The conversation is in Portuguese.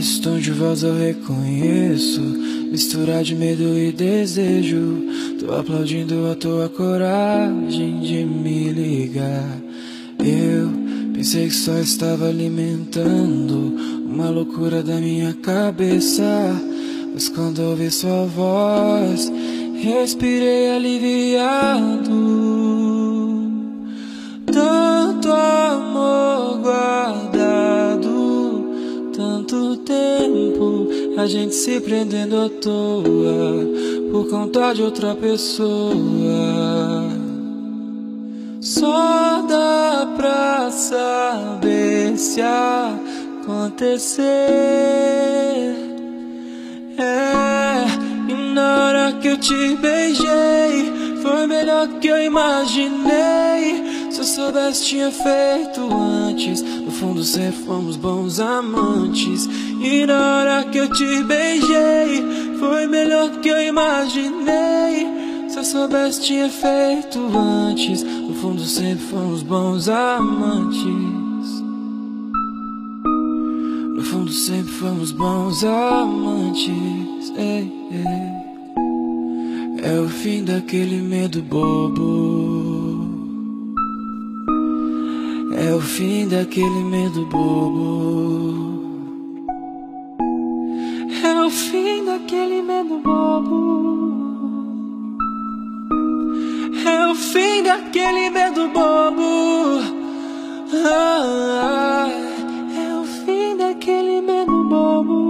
Nesse tom de voz eu reconheço mistura de medo e desejo. Tô aplaudindo a tua coragem de me ligar. Eu pensei que só estava alimentando uma loucura da minha cabeça, mas quando ouvi sua voz respirei aliviado. Tanto amor guardado, tanto tempo, a gente se prendendo à toa por conta de outra pessoa. Só dá pra saber se acontecer. E na hora que eu te beijei, foi melhor que eu imaginei. Se eu soubesse tinha feito antes. No fundo sempre fomos bons amantes. E na hora que eu te beijei, foi melhor que eu imaginei. Se eu soubesse tinha feito antes. No fundo sempre fomos bons amantes. No fundo sempre fomos bons amantes. Ei, ei. É o fim daquele medo bobo. É o fim daquele medo bobo. É o fim daquele medo bobo. É o fim daquele medo bobo. É o fim daquele medo bobo.